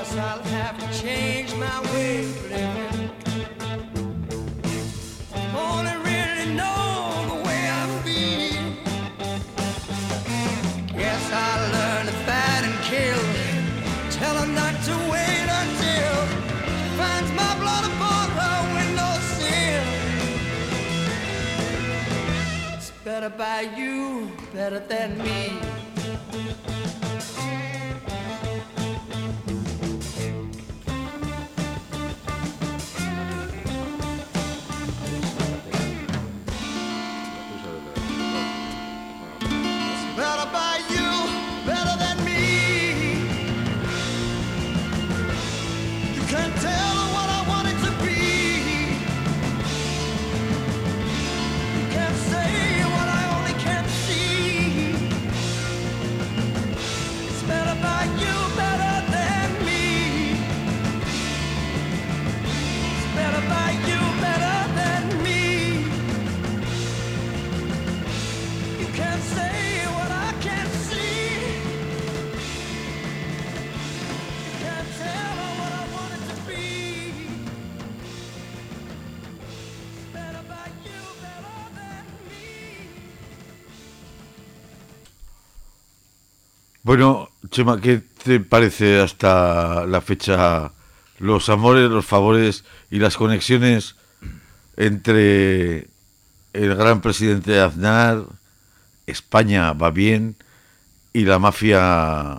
guess I'll have to change my way of living. Only really know the way I feel. Guess I'll learn to fight and kill. Tell her not to wait until she finds my blood upon her windowsill. It's better by you, better than me. Better by you, better than me. You can't tell what I want it to be. You can't say what I only can't see. It's better by you, better than me. It's better by you, better than me. You can't say what I can't see. You can't tell what I want it to be. It's better by you, better than me. Bueno, Chema, ¿qué te parece hasta la fecha los amores, los favores y las conexiones entre el gran presidente Aznar, España va bien, y la mafia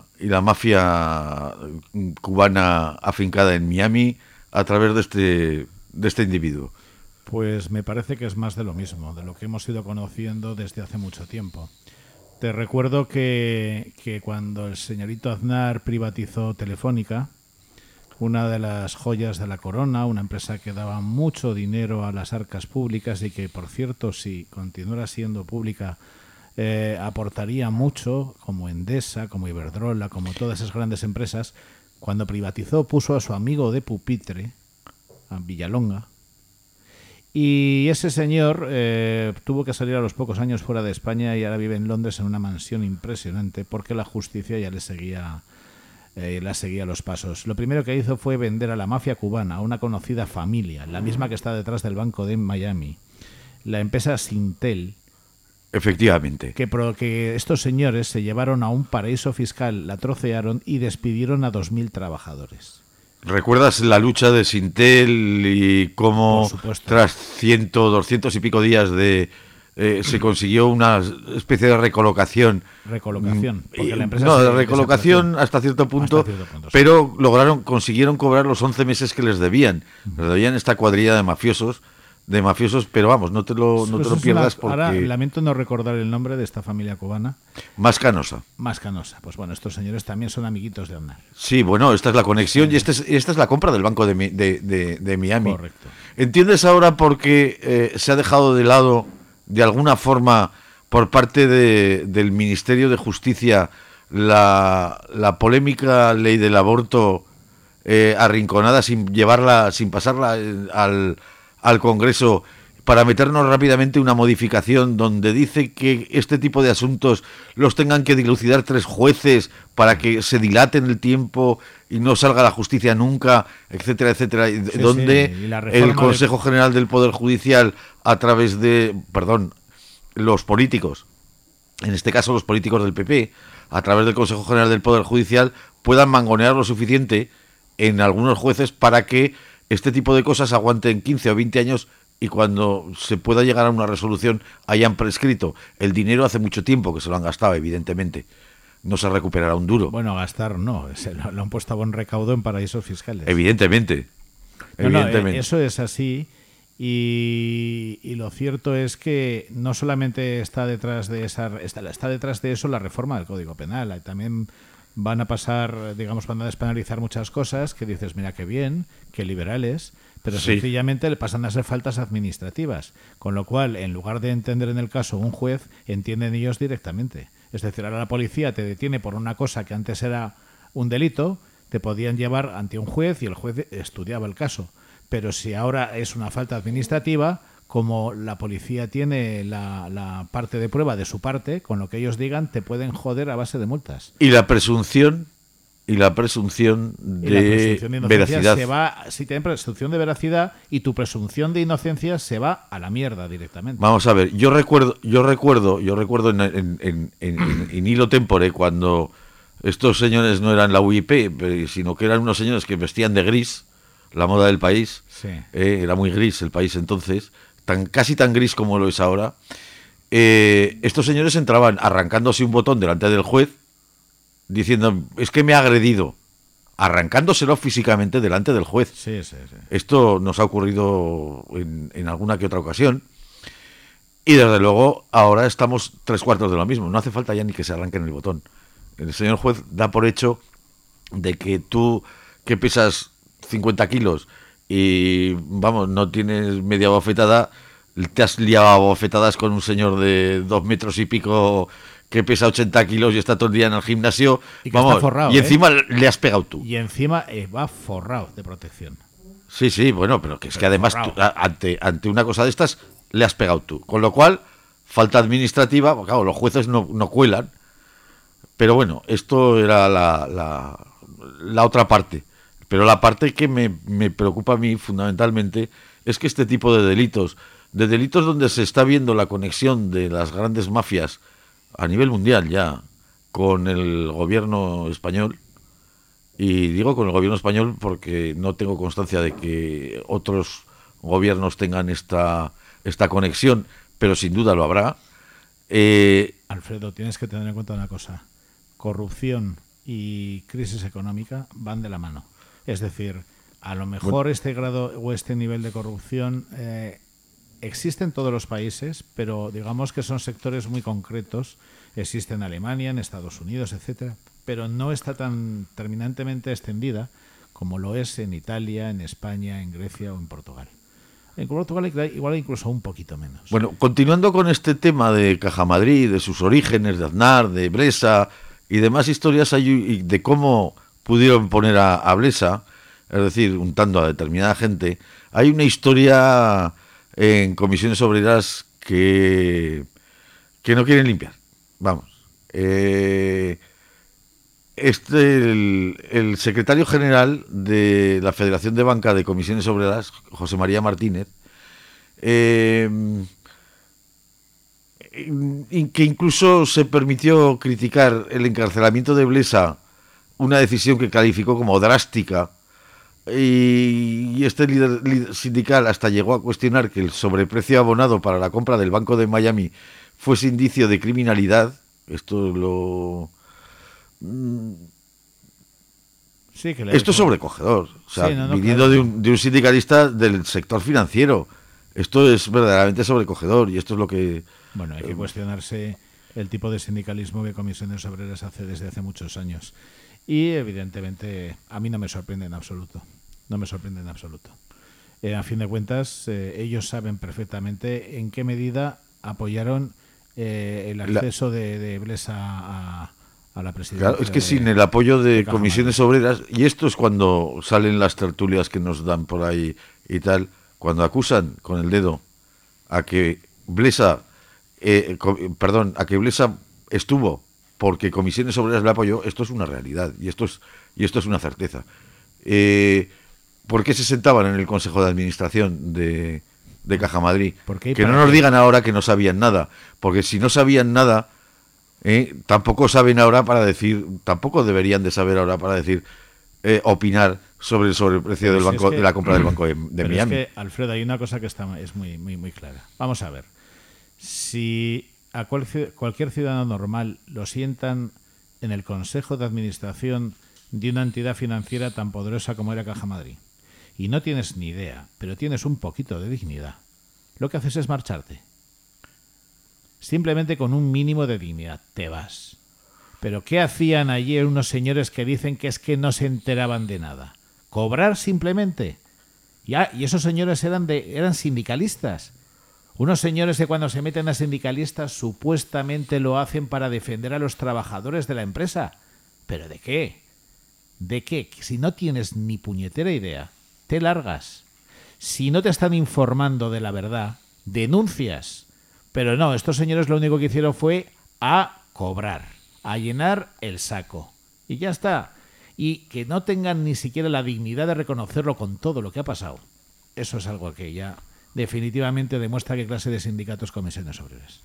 cubana afincada en Miami a través de este individuo? Pues me parece que es más de lo mismo, de lo que hemos ido conociendo desde hace mucho tiempo. Te recuerdo que cuando el señorito Aznar privatizó Telefónica, una de las joyas de la corona, una empresa que daba mucho dinero a las arcas públicas y que, por cierto, si continuara siendo pública, aportaría mucho, como Endesa, como Iberdrola, como todas esas grandes empresas. Cuando privatizó, puso a su amigo de pupitre, a Villalonga, y ese señor tuvo que salir a los pocos años fuera de España y ahora vive en Londres en una mansión impresionante porque la justicia ya le seguía los pasos. Lo primero que hizo fue vender a la mafia cubana, a una conocida familia, la misma que está detrás del banco de Miami, la empresa Sintel. Efectivamente. Que estos señores se llevaron a un paraíso fiscal, la trocearon y despidieron a 2.000 trabajadores. ¿Recuerdas la lucha de Sintel y cómo tras 100, 200 y pico días se consiguió una especie de recolocación? Porque la empresa de recolocación hasta cierto punto, pero consiguieron cobrar los 11 meses que les debían. Les debían esta cuadrilla de mafiosos, pero vamos, no te lo pierdas porque... Ahora lamento no recordar el nombre de esta familia cubana. Más Canosa. Pues bueno, estos señores también son amiguitos de Aznar. Sí, bueno, esta es la conexión y esta es la compra del banco de Miami. Correcto. ¿Entiendes ahora por qué se ha dejado de lado, de alguna forma, por parte del Ministerio de Justicia, la polémica ley del aborto arrinconada sin pasarla al Congreso, para meternos rápidamente una modificación donde dice que este tipo de asuntos los tengan que dilucidar 3 jueces para que se dilaten el tiempo y no salga la justicia nunca, etcétera, etcétera, donde el Consejo General del Poder Judicial, a través de, los políticos, en este caso los políticos del PP, a través del Consejo General del Poder Judicial, puedan mangonear lo suficiente en algunos jueces para que este tipo de cosas aguanten 15 o 20 años y cuando se pueda llegar a una resolución hayan prescrito. El dinero hace mucho tiempo que se lo han gastado, evidentemente. No se recuperará un duro. Bueno, gastar no, lo han puesto a buen recaudo en paraísos fiscales. Evidentemente. Eso es así y lo cierto es que no solamente está detrás de eso la reforma del Código Penal, también van a van a despenalizar muchas cosas que dices, mira qué bien, qué liberales, pero sencillamente le pasan a ser faltas administrativas, con lo cual, en lugar de entender en el caso un juez, entienden ellos directamente. Es decir, ahora la policía te detiene por una cosa que antes era un delito, te podían llevar ante un juez y el juez estudiaba el caso. Pero si ahora es una falta administrativa, como la policía tiene la parte de prueba de su parte, con lo que ellos digan, te pueden joder a base de multas. Y la presunción y la presunción Y la de presunción de inocencia veracidad. se va, si tienes presunción de veracidad y tu presunción de inocencia se va a la mierda directamente. Vamos a ver, yo recuerdo en hilo tempore cuando estos señores no eran la UIP, sino que eran unos señores que vestían de gris, la moda del país, Sí. era muy gris el país entonces, casi tan gris como lo es ahora. Estos señores entraban arrancándose un botón delante del juez, diciendo, es que me ha agredido, arrancándoselo físicamente delante del juez. Sí. Esto nos ha ocurrido en alguna que otra ocasión. Y desde luego ahora estamos 3/4 de lo mismo. No hace falta ya ni que se arranquen el botón. El señor juez da por hecho de que tú, que pesas 50 kilos y, vamos, no tienes media bofetada, te has liado a bofetadas con un señor de 2 metros y pico que pesa 80 kilos y está todo el día en el gimnasio. Y que está forrado, y encima le has pegado tú. Y encima va forrado de protección. Sí, bueno, pero que es que Pero además forrado. ante una cosa de estas le has pegado tú. Con lo cual, falta administrativa, porque, claro, los jueces no cuelan. Pero bueno, esto era la otra parte. Pero la parte que me preocupa a mí fundamentalmente es que este tipo de delitos donde se está viendo la conexión de las grandes mafias a nivel mundial ya con el gobierno español, y digo con el gobierno español porque no tengo constancia de que otros gobiernos tengan esta conexión, pero sin duda lo habrá. Alfredo, tienes que tener en cuenta una cosa. Corrupción y crisis económica van de la mano. Es decir, a lo mejor este grado o este nivel de corrupción existe en todos los países, pero digamos que son sectores muy concretos. Existe en Alemania, en Estados Unidos, etcétera, pero no está tan terminantemente extendida como lo es en Italia, en España, en Grecia o en Portugal. En Portugal igual incluso un poquito menos. Bueno, continuando con este tema de Caja Madrid, de sus orígenes, de Aznar, de Blesa y demás historias, y de cómo pudieron poner a Blesa, es decir, untando a determinada gente, hay una historia en comisiones obreras que no quieren limpiar. Vamos. El secretario general de la Federación de Banca de Comisiones Obreras, José María Martínez, que incluso se permitió criticar el encarcelamiento de Blesa, una decisión que calificó como drástica, y este líder sindical hasta llegó a cuestionar que el sobreprecio abonado para la compra del Banco de Miami fuese indicio de criminalidad. Esto es sobrecogedor, o sea, sí, viniendo claro. de un sindicalista del sector financiero. Esto es verdaderamente sobrecogedor y esto es lo que... Bueno, hay que cuestionarse el tipo de sindicalismo que Comisiones Obreras hace desde hace muchos años. Y evidentemente a mí no me sorprende en absoluto. No me sorprende en absoluto. A fin de cuentas, ellos saben perfectamente en qué medida apoyaron el acceso de Blesa a la presidencia. Claro, es que sin el apoyo de Caja comisiones obreras, y esto es cuando salen las tertulias que nos dan por ahí y tal, cuando acusan con el dedo a que Blesa, a que Blesa estuvo porque comisiones obreras le apoyó, esto es una realidad y esto es una certeza. ¿Por qué se sentaban en el Consejo de Administración de Caja Madrid? Que no nos digan ahora que no sabían nada, porque si no sabían nada, tampoco saben ahora para decir, tampoco deberían de saber ahora para decir, opinar sobre el sobreprecio del banco, de la compra del Banco de Miami. Es que, Alfredo, hay una cosa que es muy, muy, muy clara. Vamos a ver. Si a cualquier ciudadano normal lo sientan en el Consejo de Administración de una entidad financiera tan poderosa como era Caja Madrid, y no tienes ni idea, pero tienes un poquito de dignidad, lo que haces es marcharte. Simplemente con un mínimo de dignidad te vas. ¿Pero qué hacían ayer unos señores que dicen que es que no se enteraban de nada? ¿Cobrar simplemente? Y esos señores eran sindicalistas. Unos señores que cuando se meten a sindicalistas supuestamente lo hacen para defender a los trabajadores de la empresa. ¿Pero de qué? ¿De qué? Si no tienes ni puñetera idea, te largas. Si no te están informando de la verdad, denuncias. Pero no, estos señores lo único que hicieron fue a cobrar, a llenar el saco. Y ya está. y que no tengan ni siquiera la dignidad de reconocerlo con todo lo que ha pasado, eso es algo que ya definitivamente demuestra qué clase de sindicatos comisiones obreras.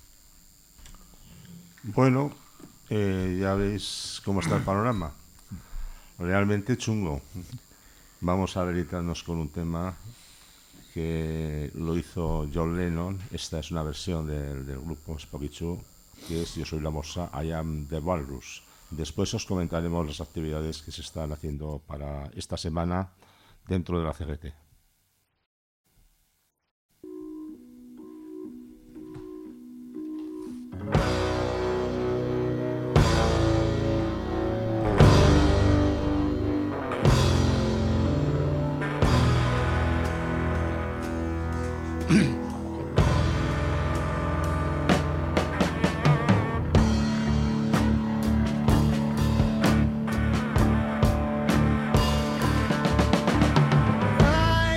Bueno, ya veis cómo está el panorama. Realmente chungo. Vamos a deleitarnos con un tema que lo hizo John Lennon. Esta es una versión del grupo Spooky Two, que es Yo soy la morsa, I am the walrus. Después os comentaremos las actividades que se están haciendo para esta semana dentro de la CGT. I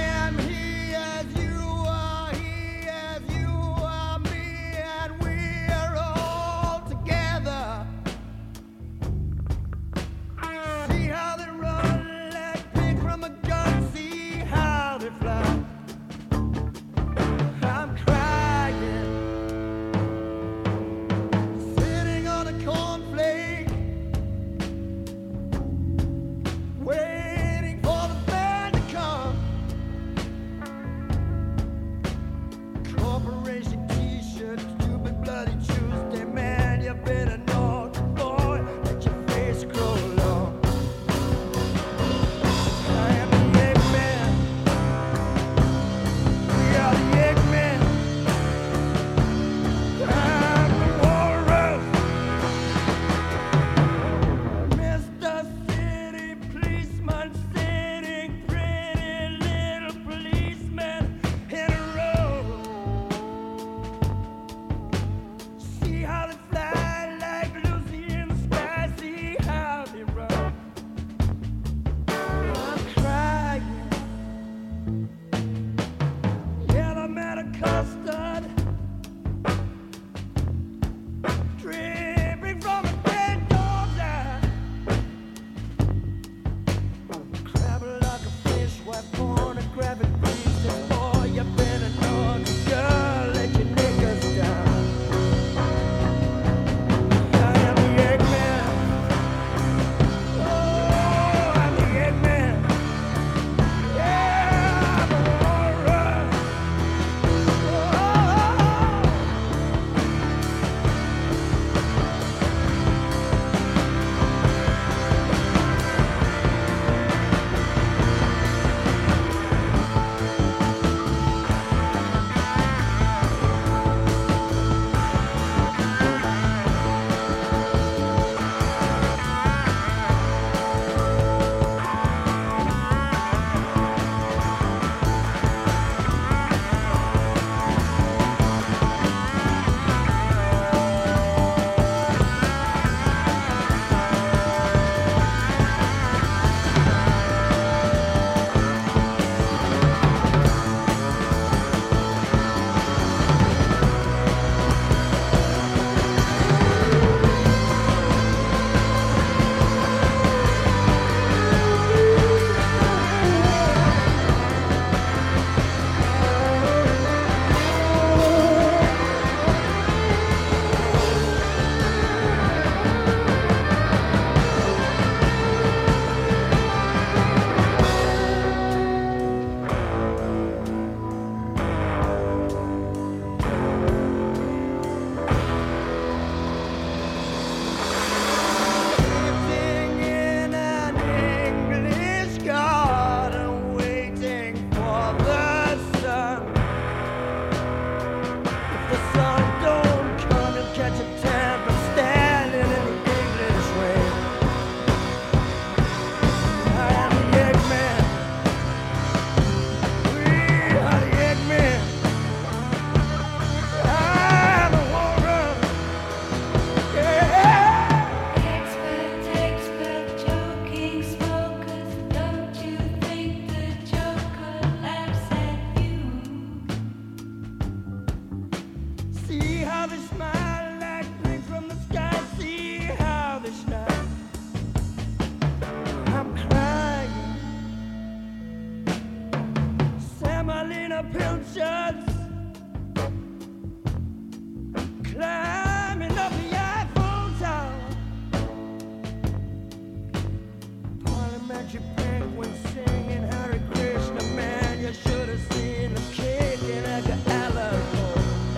Country penguin singing Hare Krishna, man, you should have seen the kid in Edgar Allan Poe.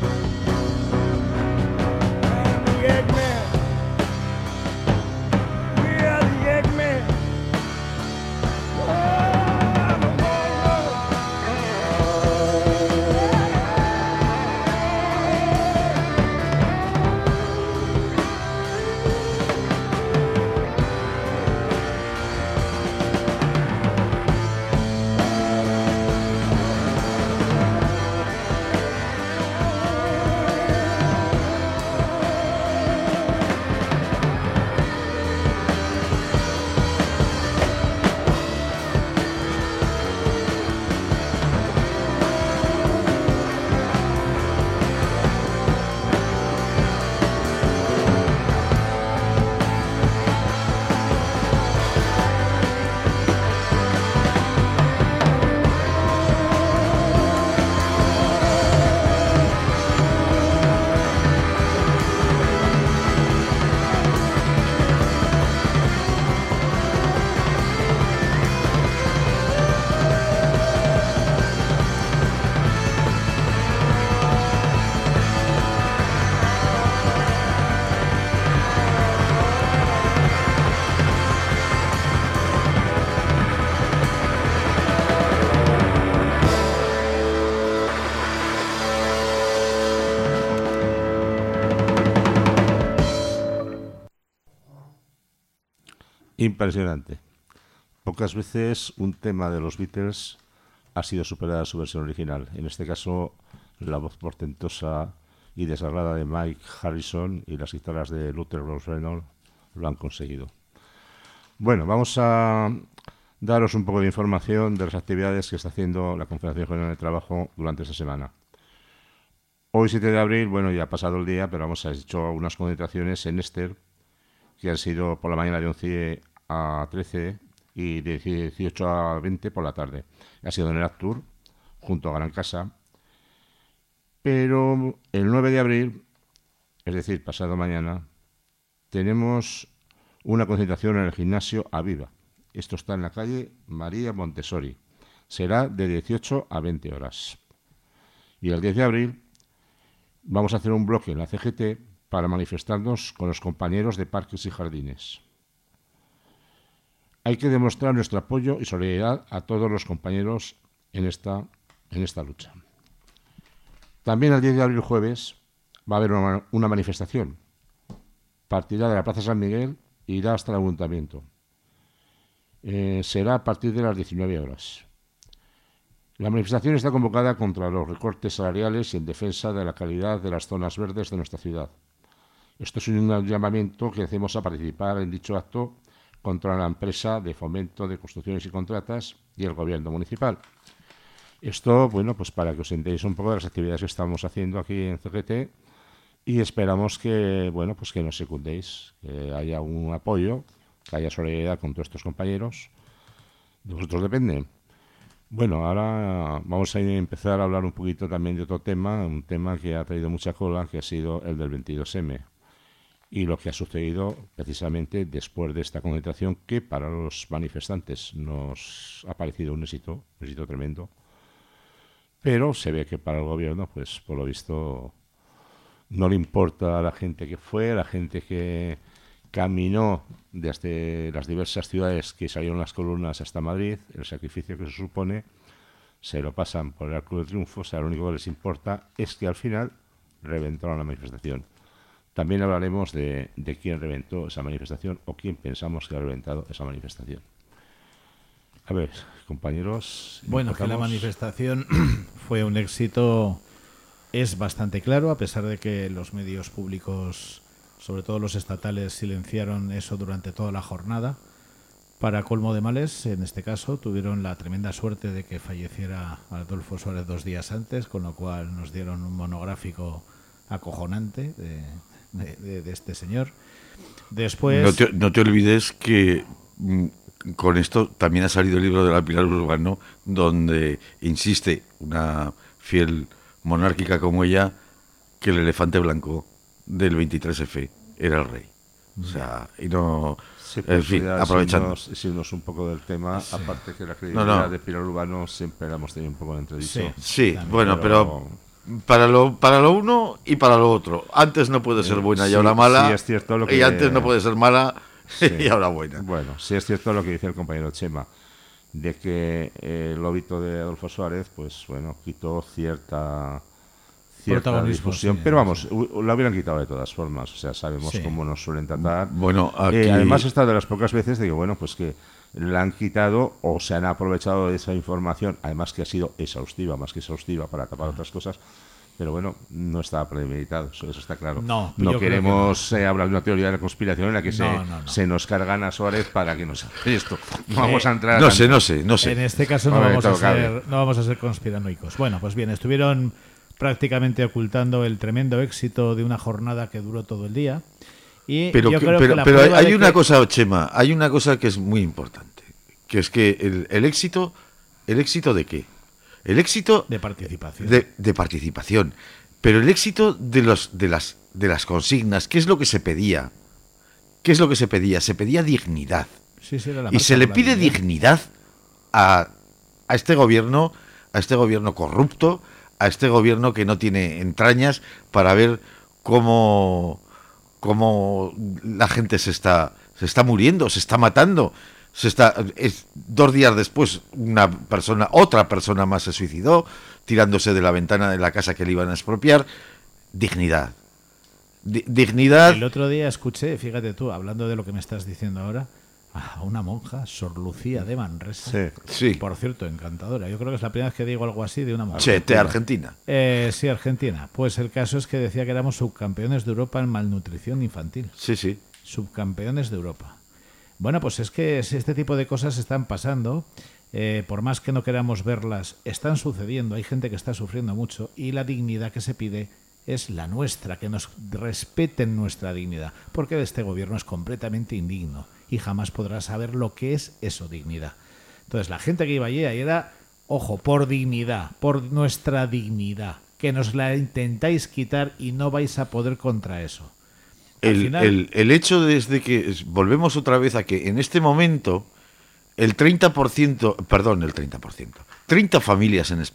I'm the Eggman. We are the Eggman. Impresionante. Pocas veces un tema de los Beatles ha sido superada a su versión original. En este caso, la voz portentosa y desgarrada de Mike Harrison y las guitarras de Luther Reynolds lo han conseguido. Bueno, vamos a daros un poco de información de las actividades que está haciendo la Confederación General de Trabajo durante esta semana. Hoy, 7 de abril, bueno, ya ha pasado el día, pero hemos hecho unas concentraciones en Ester, que han sido por la mañana de 11 a 13 y de 18 a 20 por la tarde. Ha sido en el Actur, junto a Gran Casa. Pero el 9 de abril, es decir, pasado mañana, tenemos una concentración en el gimnasio Aviva. Esto está en la calle María Montessori. Será de 18 a 20 horas. Y el 10 de abril vamos a hacer un bloque en la CGT para manifestarnos con los compañeros de parques y jardines. Hay que demostrar nuestro apoyo y solidaridad a todos los compañeros en esta lucha. También el 10 de abril, jueves, va a haber una manifestación. Partirá de la Plaza San Miguel e irá hasta el Ayuntamiento. Será a partir de las 19 horas. La manifestación está convocada contra los recortes salariales y en defensa de la calidad de las zonas verdes de nuestra ciudad. Esto es un llamamiento que hacemos a participar en dicho acto contra la empresa de fomento de construcciones y contratas y el gobierno municipal. Esto, bueno, pues para que os enteréis un poco de las actividades que estamos haciendo aquí en CGT y esperamos que, bueno, pues que nos secundéis, que haya un apoyo, que haya solidaridad con todos estos compañeros. De vosotros depende. Bueno, ahora vamos a empezar a hablar un poquito también de otro tema, un tema que ha traído mucha cola, que ha sido el del 22M. Y lo que ha sucedido precisamente después de esta concentración, que para los manifestantes nos ha parecido un éxito tremendo, pero se ve que para el gobierno, pues por lo visto, no le importa a la gente que fue, a la gente que caminó desde las diversas ciudades que salieron las columnas hasta Madrid, el sacrificio que se supone, se lo pasan por el Arco de Triunfo. O sea, lo único que les importa es que al final reventaron la manifestación. También hablaremos de quién reventó esa manifestación o quién pensamos que ha reventado esa manifestación. A ver, compañeros. Bueno, que la manifestación fue un éxito es bastante claro, a pesar de que los medios públicos, sobre todo los estatales, silenciaron eso durante toda la jornada. Para colmo de males, en este caso, tuvieron la tremenda suerte de que falleciera Adolfo Suárez 2 días antes, con lo cual nos dieron un monográfico acojonante de este señor. Después... No te olvides que con esto también ha salido el libro de la Pilar Urbano, donde insiste una fiel monárquica como ella que el elefante blanco del 23F era el rey. O sea, y no... Sí, en pues fin, ya aprovechando. Irnos un poco del tema, aparte que la credibilidad de Pilar Urbano siempre la hemos tenido un poco en entredicho. Sí, también, bueno, pero para lo uno y para lo otro. Antes no puede ser buena y ahora mala. Sí, es cierto lo que y antes no puede ser mala y ahora buena. Bueno, sí es cierto lo que dice el compañero Chema, de que el lobito de Adolfo Suárez, pues bueno, quitó cierta Protagonismo, difusión, sí, pero vamos, la hubieran quitado de todas formas, o sea, sabemos Sí. cómo nos suelen tratar. Bueno, aquí... además, esta de las pocas veces de que, bueno, pues que la han quitado o se han aprovechado de esa información, además que ha sido exhaustiva, más que exhaustiva, para tapar otras cosas, pero bueno, no estaba premeditado, eso está claro. No, yo creo queremos hablar de una teoría de la conspiración en la que No. se nos cargan a Suárez para que nos haga esto. No vamos a entrar No a sé. En este caso no Hombre, vamos a ser conspiranoicos. Bueno, pues bien, estuvieron prácticamente ocultando el tremendo éxito de una jornada que duró todo el día. Y Pero, yo creo que la pero prueba hay de una que- cosa, Chema, hay una cosa que es muy importante, que es que ¿el éxito de qué? El éxito de participación. de participación, pero el éxito de las consignas, ¿qué es lo que se pedía? ¿Qué es lo que se pedía? Se pedía dignidad. Sí, era la Y marcha se le por la pide dignidad. dignidad a este gobierno corrupto, a este gobierno que no tiene entrañas para ver cómo la gente se está muriendo, se está matando. 2 días después otra persona más se suicidó tirándose de la ventana de la casa que le iban a expropiar. Dignidad. Dignidad. El otro día escuché, fíjate tú, hablando de lo que me estás diciendo ahora, a una monja, Sor Lucía de Manresa. Sí. Por cierto, encantadora. Yo creo que es la primera vez que digo algo así de una monja. Chete, Argentina. Sí, Argentina. Pues el caso es que decía que éramos subcampeones de Europa en malnutrición infantil. Sí. Subcampeones de Europa. Bueno, pues es que este tipo de cosas están pasando. Por más que no queramos verlas, están sucediendo. Hay gente que está sufriendo mucho y la dignidad que se pide es la nuestra, que nos respeten nuestra dignidad, porque este gobierno es completamente indigno y jamás podrá saber lo que es eso, dignidad. Entonces la gente que iba allí era, ojo, por dignidad, por nuestra dignidad, que nos la intentáis quitar y no vais a poder contra eso. El hecho desde que volvemos otra vez a que en este momento el 30%, 30 familias en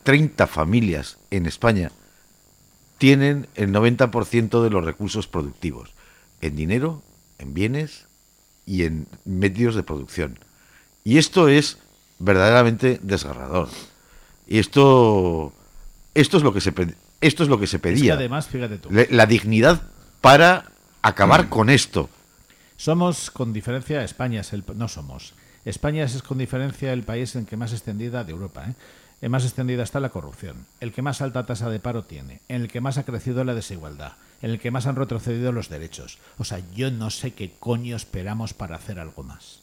España tienen el 90% de los recursos productivos, en dinero, en bienes y en medios de producción. Y esto es verdaderamente desgarrador. Y esto es lo que se pedía. Es que además, fíjate tú, La dignidad para acabar con esto. somos con diferencia, España es con diferencia el país en que más extendida de Europa, más extendida está la corrupción, el que más alta tasa de paro tiene, en el que más ha crecido la desigualdad, en el que más han retrocedido los derechos. O sea, yo no sé qué coño esperamos para hacer algo más.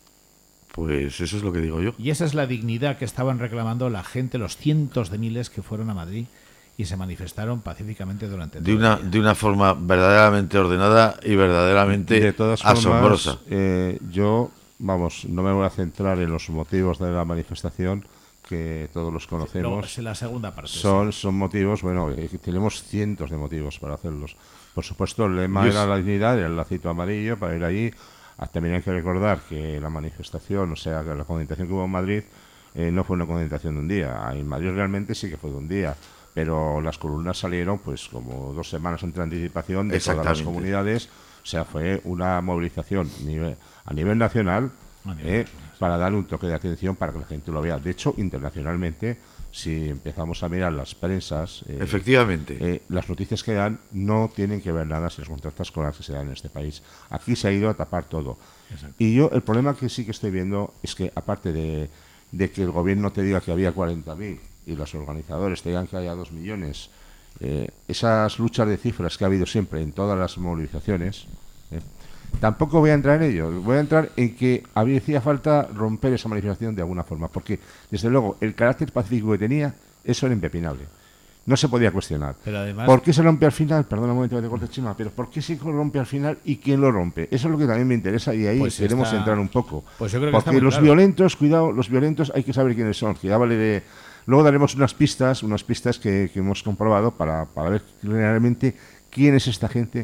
Pues eso es lo que digo yo. Y esa es la dignidad que estaban reclamando la gente, los cientos de miles que fueron a Madrid y se manifestaron pacíficamente durante todo el día. De una forma verdaderamente ordenada y verdaderamente De todas formas, asombrosa. Yo, vamos, no me voy a centrar en los motivos de la manifestación, que todos los conocemos. Luego, es la segunda parte. Son motivos, bueno, tenemos cientos de motivos para hacerlos. Por supuesto, el lema era la dignidad, el lacito amarillo para ir allí. También hay que recordar que la manifestación, o sea, que la concentración que hubo en Madrid no fue una concentración de un día. En Madrid realmente sí que fue de un día, pero las columnas salieron pues como 2 semanas entre anticipación de todas las comunidades. O sea, fue una movilización a nivel nacional para dar un toque de atención para que la gente lo vea. De hecho, internacionalmente, si empezamos a mirar las prensas, efectivamente, las noticias que dan no tienen que ver nada si las contrastas con las que se dan en este país. Aquí se ha ido a tapar todo. Exacto. Y yo el problema que sí que estoy viendo es que, aparte de que el gobierno te diga que había 40.000 y los organizadores te digan que haya 2 millones, esas luchas de cifras que ha habido siempre en todas las movilizaciones, tampoco voy a entrar en ello. Voy a entrar en que hacía falta romper esa manifestación de alguna forma, porque desde luego el carácter pacífico que tenía, eso era impepinable, no se podía cuestionar. Pero además, ¿por qué se rompe al final? Perdona un momento que te corte, Chema, pero ¿por qué se rompe al final y quién lo rompe? Eso es lo que también me interesa y ahí pues queremos entrar un poco. Pues yo creo que porque está muy los claro. violentos, cuidado, los violentos hay que saber quiénes son, que ya vale de... Luego daremos unas pistas que hemos comprobado para ver realmente quién es esta gente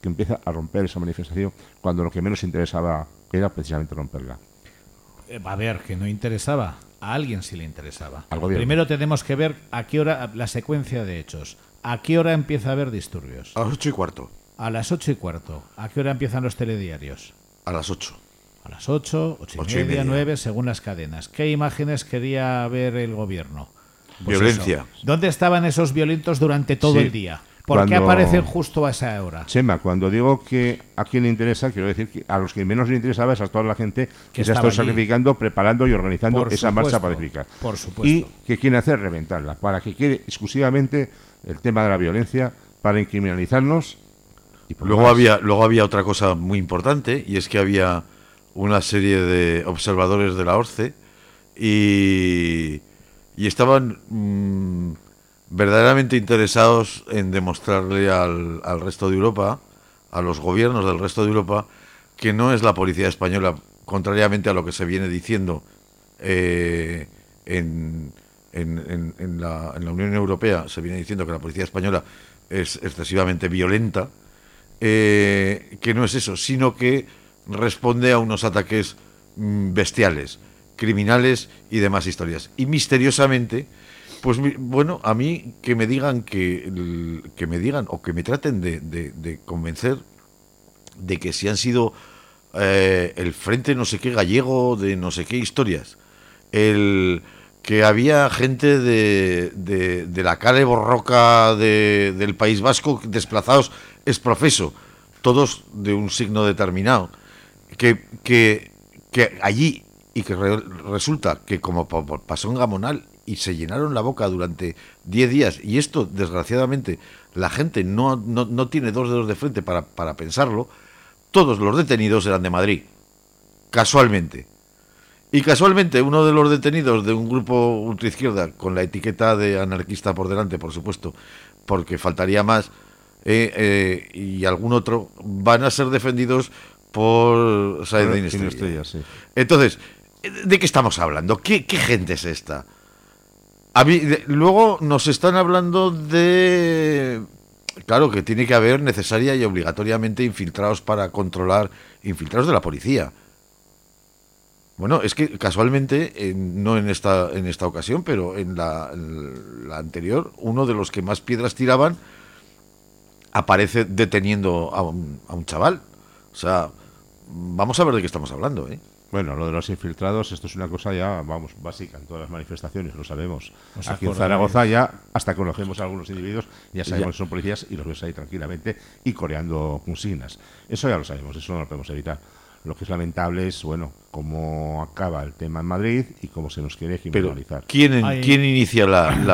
que empieza a romper esa manifestación cuando lo que menos interesaba era precisamente romperla. A ver, que no interesaba. A alguien sí le interesaba. Al gobierno. Primero tenemos que ver a qué hora, la secuencia de hechos. ¿A qué hora empieza a haber disturbios? A las 8:15. A las 8:15. ¿A qué hora empiezan los telediarios? A las 8. A las 8, 8 y 8:30. media, 9, según las cadenas. ¿Qué imágenes quería ver el gobierno? Pues Violencia. eso. ¿Dónde estaban esos violentos durante todo Sí. el día? ¿Por qué Cuando- aparecen justo a esa hora? Chema, cuando digo que a quién le interesa, quiero decir que a los que menos le interesaba es a toda la gente que se ha estaba estado allí. sacrificando, preparando y organizando Por esa marcha supuesto, pacífica. por supuesto. Y que quiere hacer reventarla, para que quede exclusivamente el tema de la violencia, para incriminalizarnos. Y por Luego demás. había otra cosa muy importante, y es que había una serie de observadores de la OSCE y estaban verdaderamente interesados en demostrarle al resto de Europa, a los gobiernos del resto de Europa, que no es la policía española, contrariamente a lo que se viene diciendo en la Unión Europea, se viene diciendo que la policía española es excesivamente violenta, que no es eso, sino que responde a unos ataques bestiales, criminales y demás historias. Y misteriosamente, pues bueno, a mí que me digan o que me traten de convencer de que si han sido el frente no sé qué gallego de no sé qué historias, el que había gente de la Cale Borroca del País Vasco desplazados exprofeso, todos de un signo determinado, que allí, y que resulta que como pasó en Gamonal y se llenaron la boca durante 10 días, y esto desgraciadamente la gente no tiene dos dedos de frente para pensarlo, todos los detenidos eran de Madrid, casualmente. Y casualmente uno de los detenidos de un grupo ultraizquierda, con la etiqueta de anarquista por delante, por supuesto, porque faltaría más, y algún otro, van a ser defendidos por Saedin Estrella. Sí. Entonces, ¿de qué estamos hablando? ¿Qué gente es esta? Luego nos están hablando de... Claro, que tiene que haber necesaria y obligatoriamente infiltrados para controlar, infiltrados de la policía. Bueno, es que casualmente, no en esta ocasión, pero en la anterior, uno de los que más piedras tiraban aparece deteniendo a un chaval. O sea, vamos a ver de qué estamos hablando, ¿eh? Bueno, lo de los infiltrados, esto es una cosa ya, vamos, básica en todas las manifestaciones, lo sabemos. ¿Os Aquí en acordáis? Zaragoza ya hasta conocemos a algunos individuos, ya sabemos que son policías y los ves ahí tranquilamente y coreando consignas. Eso ya lo sabemos, eso no lo podemos evitar. Lo que es lamentable es, bueno, cómo acaba el tema en Madrid y cómo se nos quiere Pero, criminalizar. ¿quién inicia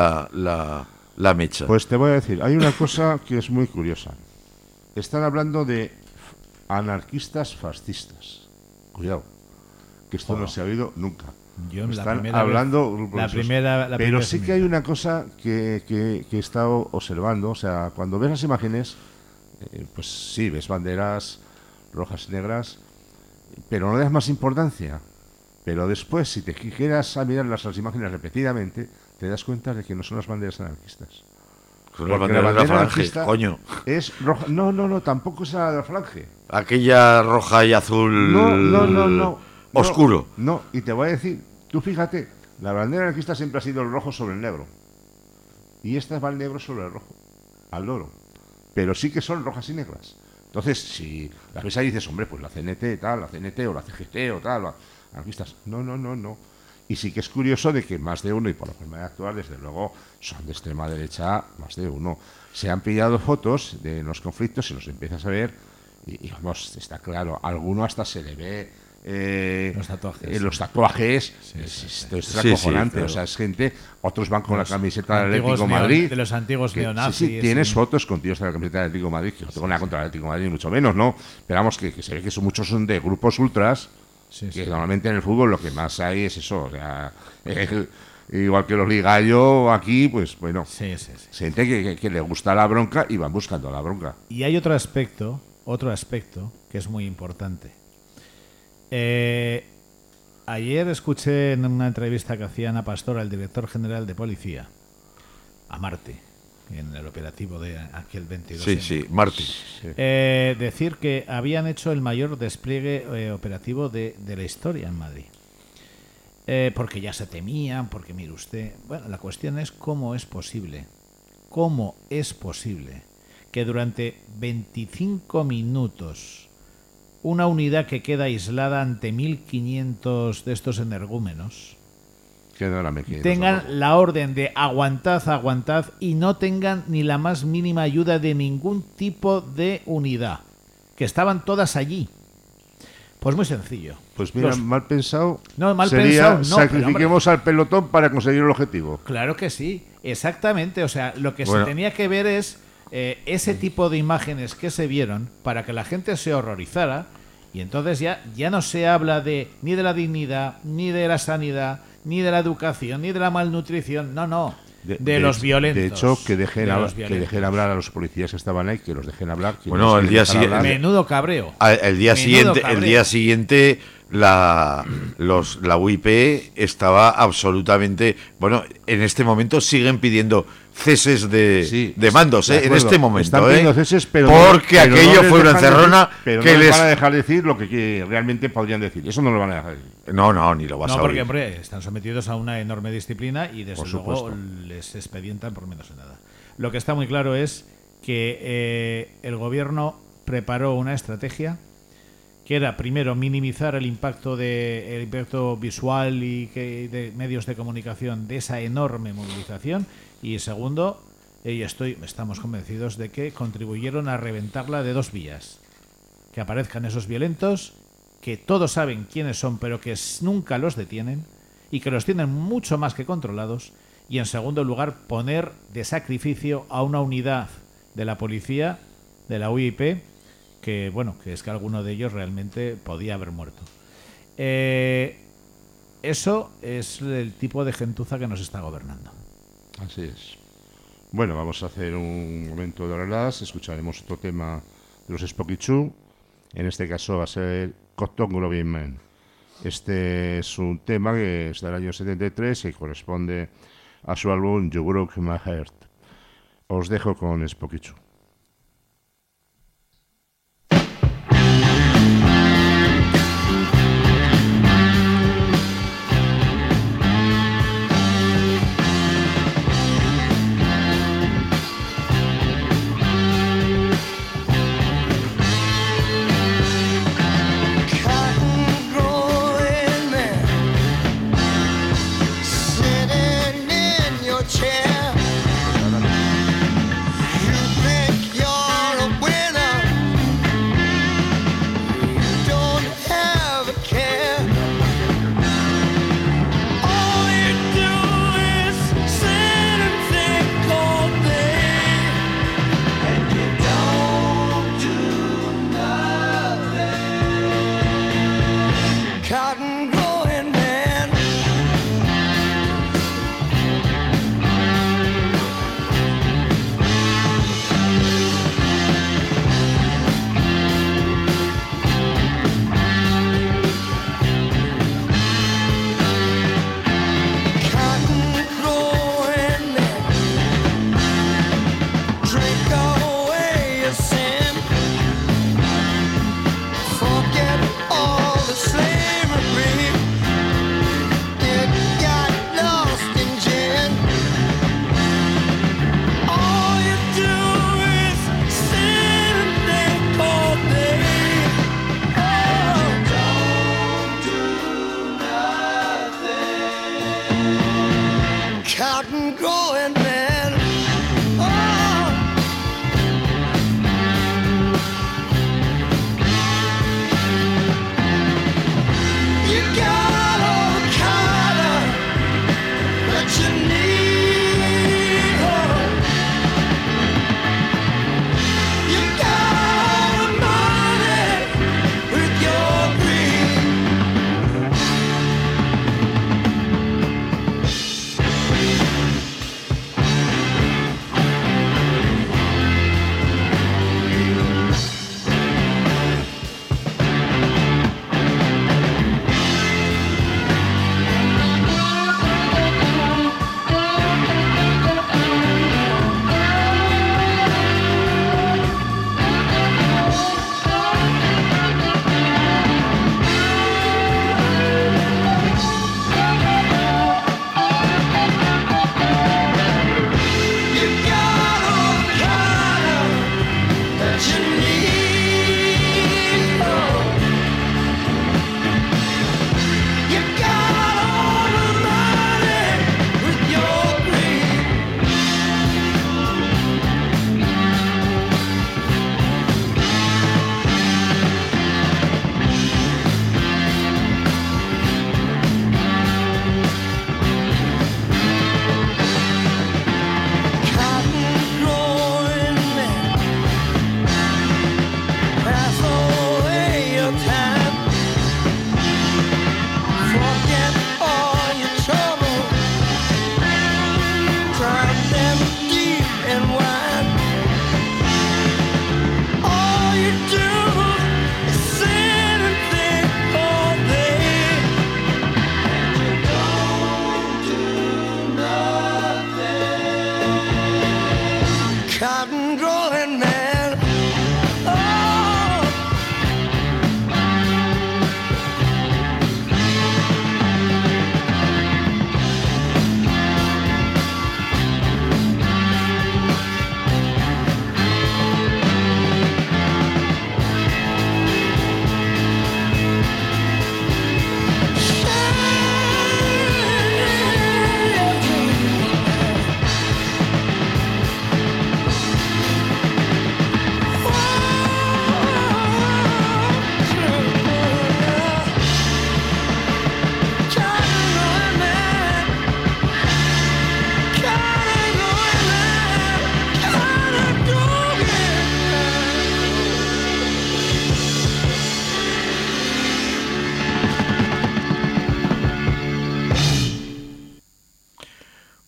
la mecha? Pues te voy a decir, hay una cosa que es muy curiosa. Están hablando de anarquistas fascistas. Cuidado, que esto no se ha oído nunca. Yo la Están primera hablando vez- grupos la de esos. primera Pero sí vez que hay una cosa que he estado observando. O sea, cuando ves las imágenes, pues sí, ves banderas rojas y negras, pero no le das más importancia. Pero después, si te quieras a mirar las imágenes repetidamente, te das cuenta de que no son las banderas anarquistas. Son las Porque la banderas de la bandera falange, anarquista coño. Es roja. No, tampoco es la de la falange. Aquella roja y azul No. oscuro. No, y te voy a decir, tú fíjate, la bandera anarquista siempre ha sido el rojo sobre el negro. Y esta va el negro sobre el rojo, al oro. Pero sí que son rojas y negras. Entonces, si la ves ahí dices, hombre, pues la CNT tal, la CNT o la CGT o tal, anarquistas. No. Y sí que es curioso de que más de uno, y por la forma de actuar, desde luego, son de extrema derecha, más de uno. Se han pillado fotos de los conflictos y los empiezas a ver, y vamos, está claro, alguno hasta se le ve Los tatuajes. los tatuajes. Esto es acojonante. pero- O sea, es gente, otros van con la Los camiseta del antiguos Atlético de Madrid. de los antiguos que- neonazis. Sí, tienes fotos con tíos de la camiseta del Atlético de Madrid, que no tengo nada contra el Atlético de Madrid, ni mucho menos, ¿no? Pero vamos, que se ve que muchos son de grupos ultras, Sí, que sí. normalmente en el fútbol lo que más hay es eso. O sea, igual que los ligallo aquí, pues bueno, Sí. gente que le gusta la bronca y van buscando la bronca. Y hay otro aspecto que es muy importante. Ayer escuché en una entrevista que hacía Ana Pastor al director general de policía, a Marte, en el operativo de aquel 22. Sí, Martín. Decir que habían hecho el mayor despliegue operativo de la historia en Madrid. Porque ya se temían, porque mire usted... Bueno, la cuestión es cómo es posible que durante 25 minutos una unidad que queda aislada ante 1.500 de estos energúmenos tengan la orden de aguantad y no tengan ni la más mínima ayuda de ningún tipo de unidad, que estaban todas allí. Pues muy sencillo. Pues mira, mal pensado. No, mal sería pensado, no, sacrifiquemos al pelotón para conseguir el objetivo. Claro que sí, exactamente. O sea, lo que se tenía que ver es ese tipo de imágenes que se vieron para que la gente se horrorizara, y entonces ya no se habla ni de la dignidad, ni de la sanidad, ni de la educación, ni de la malnutrición, no. De los violentos. De hecho, que dejen hablar a los policías que estaban ahí, que los dejen hablar. Bueno, el día siguiente. Menudo cabreo. El día siguiente la UIP estaba absolutamente. Bueno, en este momento siguen pidiendo ceses de mandos, en este momento. Están pidiendo ceses, pero porque aquello fue una encerrona pero que no les van a dejar decir lo que realmente podrían decir. Eso no lo van a dejar decir. No, ni lo vas a oír. No, porque, hombre, están sometidos a una enorme disciplina y, desde luego, les expedientan por menos de nada. Lo que está muy claro es que el gobierno preparó una estrategia que era, primero, minimizar el impacto visual y de medios de comunicación de esa enorme movilización, y segundo, estamos convencidos de que contribuyeron a reventarla de dos vías: que aparezcan esos violentos, que todos saben quiénes son pero que nunca los detienen y que los tienen mucho más que controlados, y en segundo lugar poner de sacrificio a una unidad de la policía, de la UIP, que es que alguno de ellos realmente podía haber muerto. Eso es el tipo de gentuza que nos está gobernando. Así es. Bueno, vamos a hacer un momento de relax, escucharemos otro tema de los Spooky Chu. En este caso va a ser Cotton Growing Man. Este es un tema que es del año 73 y corresponde a su álbum You Broke My Heart. Os dejo con Spooky Chu. Forget all the slavery.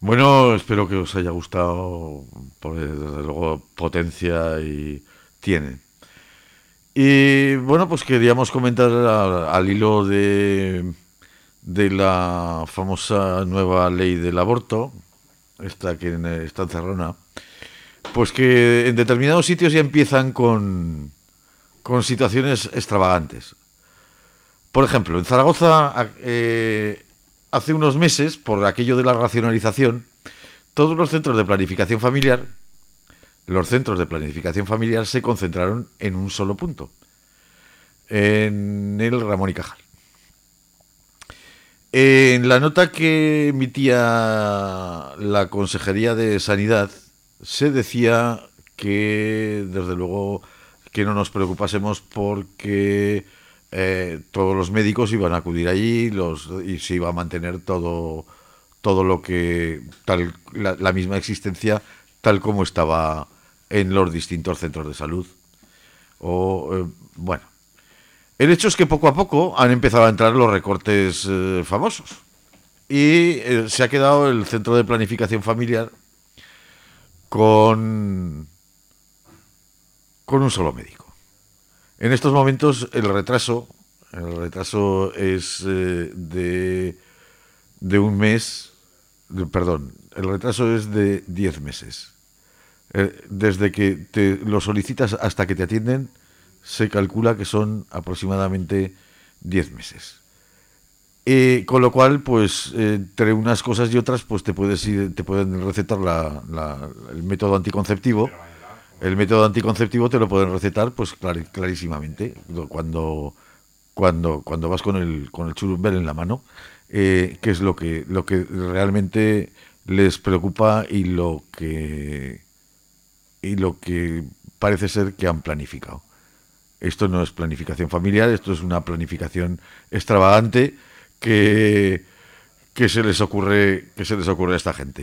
Bueno, espero que os haya gustado, porque desde luego potencia y tiene. Y bueno, pues queríamos comentar al hilo de la famosa nueva ley del aborto, esta que está encerrona, pues que en determinados sitios ya empiezan con situaciones extravagantes. Por ejemplo, en Zaragoza, hace unos meses, por aquello de la racionalización, todos los centros de planificación familiar se concentraron en un solo punto, en el Ramón y Cajal. En la nota que emitía la Consejería de Sanidad se decía que, desde luego, que no nos preocupásemos porque todos los médicos iban a acudir allí y se iba a mantener todo lo que la misma existencia tal como estaba en los distintos centros de salud. Bueno, el hecho es que poco a poco han empezado a entrar los recortes famosos y se ha quedado el centro de planificación familiar con un solo médico. En estos momentos el retraso es de un mes, perdón, el retraso es de 10 meses. Desde que te lo solicitas hasta que te atienden, se calcula que son aproximadamente 10 meses. Con lo cual, pues, entre unas cosas y otras, pues te pueden recetar el método anticonceptivo. El método anticonceptivo te lo pueden recetar, pues, clarísimamente. Cuando vas con el churumbel en la mano, que es lo que realmente les preocupa y lo que parece ser que han planificado. Esto no es planificación familiar, esto es una planificación extravagante que se les ocurre a esta gente.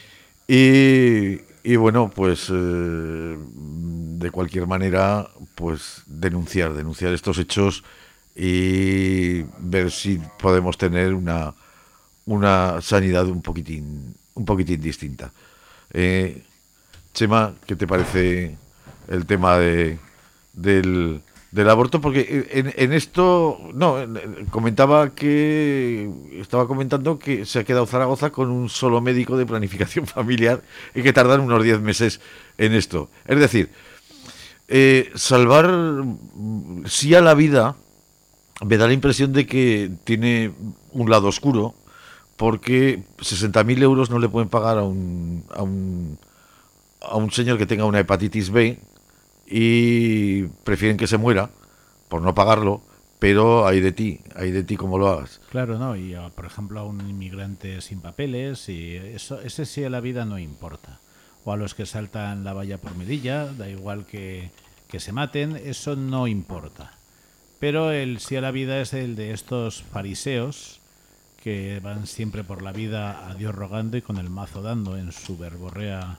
Y bueno, pues de cualquier manera, pues denunciar estos hechos y ver si podemos tener una sanidad un poquitín distinta. Chema, ¿qué te parece el tema del aborto? Porque en esto, estaba comentando que se ha quedado Zaragoza con un solo médico de planificación familiar y que tardan unos 10 meses en esto. Es decir, salvar sí a la vida me da la impresión de que tiene un lado oscuro, porque 60.000 euros no le pueden pagar a un señor que tenga una hepatitis B y prefieren que se muera por no pagarlo, pero hay de ti cómo lo hagas. Claro, no, y por ejemplo a un inmigrante sin papeles, y ese sí a la vida no importa. O a los que saltan la valla por Melilla, da igual que se maten, eso no importa. Pero el sí a la vida es el de estos fariseos que van siempre por la vida a Dios rogando y con el mazo dando en su verborrea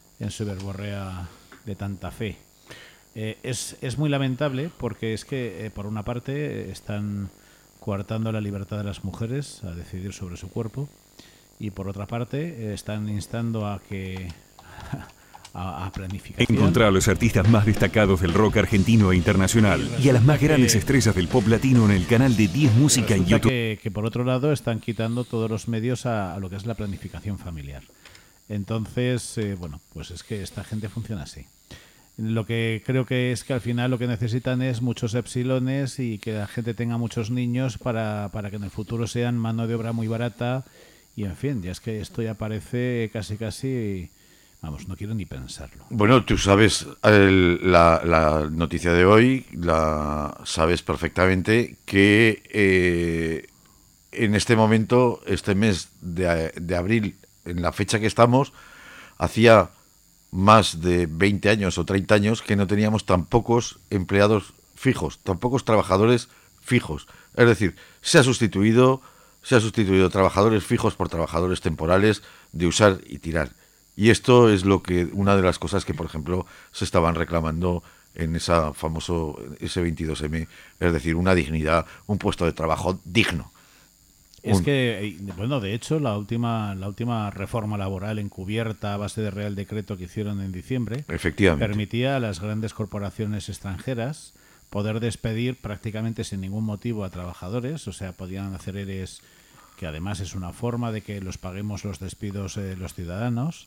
de tanta fe. Es muy lamentable porque es que por una parte están coartando la libertad de las mujeres a decidir sobre su cuerpo y por otra parte están instando a planificación. Encontrar a los artistas más destacados del rock argentino e internacional y a las más grandes estrellas del pop latino en el canal de 10 Música en YouTube. Que por otro lado están quitando todos los medios a lo que es la planificación familiar. Entonces, bueno, pues es que esta gente funciona así. Lo que creo que es que al final lo que necesitan es muchos epsilones y que la gente tenga muchos niños para que en el futuro sean mano de obra muy barata. Y en fin, ya es que esto ya parece casi... Vamos, no quiero ni pensarlo. Bueno, tú sabes la noticia de hoy, la sabes perfectamente, que en este momento, este mes de abril, en la fecha que estamos, hacía más de 20 años o 30 años que no teníamos tan pocos empleados fijos, tan pocos trabajadores fijos. Es decir, se ha sustituido trabajadores fijos por trabajadores temporales de usar y tirar. Y esto es una de las cosas que, por ejemplo, se estaban reclamando en ese 22M, es decir, una dignidad, un puesto de trabajo digno. Es que, bueno, de hecho, la última reforma laboral encubierta a base de Real Decreto que hicieron en diciembre Efectivamente. permitía a las grandes corporaciones extranjeras poder despedir prácticamente sin ningún motivo a trabajadores, o sea, podían hacer ERES, que además es una forma de que los paguemos los despidos los ciudadanos,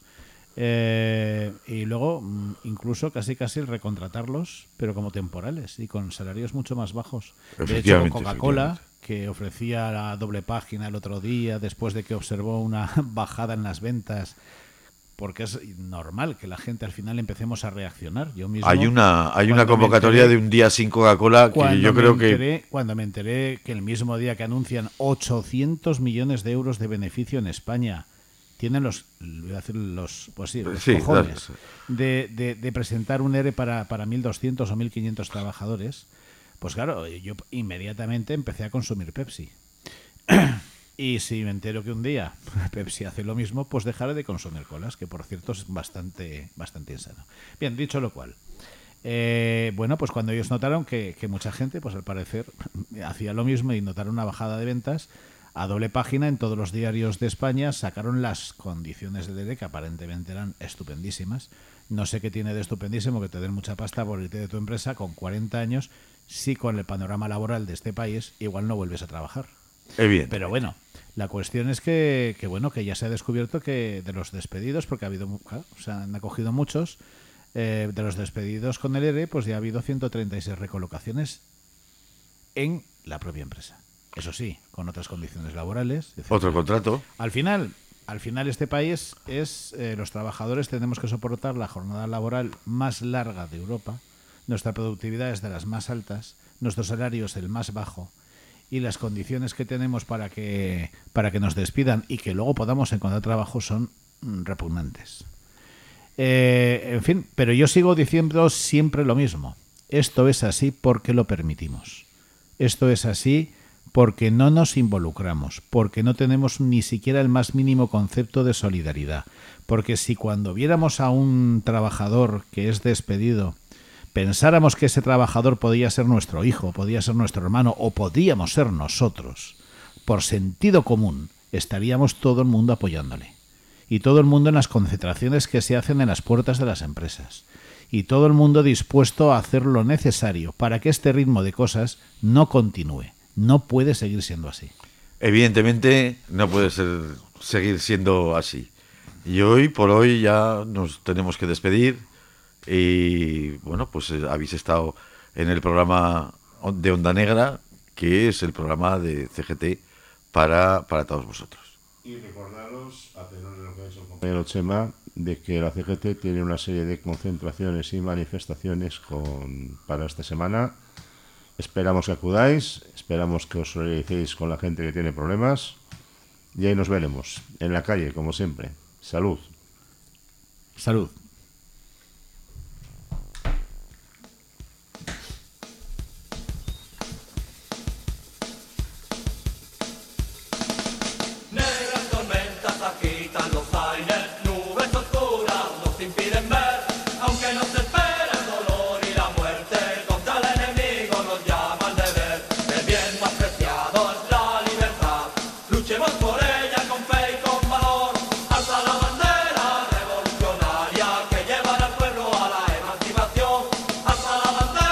y luego incluso casi recontratarlos, pero como temporales y con salarios mucho más bajos. De hecho, Coca-Cola, que ofrecía la doble página el otro día después de que observó una bajada en las ventas, porque es normal que la gente al final empecemos a reaccionar. Yo mismo, hay una convocatoria de un día sin Coca-Cola que yo creo que... Cuando me enteré que el mismo día que anuncian 800 millones de euros de beneficio en España, tienen los cojones de presentar un ERE para 1.200 o 1.500 trabajadores, pues claro, yo inmediatamente empecé a consumir Pepsi. Y si me entero que un día Pepsi hace lo mismo, pues dejaré de consumir colas, que por cierto es bastante insano. Bien, dicho lo cual, bueno, pues cuando ellos notaron que mucha gente, pues al parecer, hacía lo mismo y notaron una bajada de ventas, a doble página en todos los diarios de España sacaron las condiciones de ERE, que aparentemente eran estupendísimas. No sé qué tiene de estupendísimo que te den mucha pasta por irte de tu empresa con 40 años, si con el panorama laboral de este país igual no vuelves a trabajar. Pero bueno, la cuestión es que ya se ha descubierto que de los despedidos, porque se han acogido muchos, de los despedidos con el ERE, pues ya ha habido 136 recolocaciones en la propia empresa. Eso sí, con otras condiciones laborales, etcétera. Otro contrato. Al final este país los trabajadores tenemos que soportar la jornada laboral más larga de Europa, nuestra productividad es de las más altas, nuestro salario es el más bajo, y las condiciones que tenemos para que nos despidan y que luego podamos encontrar trabajo son repugnantes. En fin, pero yo sigo diciendo siempre lo mismo. Esto es así porque lo permitimos. Esto es así porque no nos involucramos, porque no tenemos ni siquiera el más mínimo concepto de solidaridad. Porque si cuando viéramos a un trabajador que es despedido pensáramos que ese trabajador podía ser nuestro hijo, podía ser nuestro hermano o podíamos ser nosotros, por sentido común estaríamos todo el mundo apoyándole. Y todo el mundo en las concentraciones que se hacen en las puertas de las empresas. Y todo el mundo dispuesto a hacer lo necesario para que este ritmo de cosas no continúe. No puede seguir siendo así. Evidentemente no puede seguir siendo así. Y hoy por hoy ya nos tenemos que despedir. Y bueno, pues habéis estado en el programa de Onda Negra, que es el programa de CGT para todos vosotros. Y recordaros, a tenor de lo que ha dicho el compañero Chema, de que la CGT tiene una serie de concentraciones y manifestaciones para esta semana. Esperamos que acudáis, esperamos que os solidaricéis con la gente que tiene problemas y ahí nos veremos, en la calle, como siempre. Salud. Salud.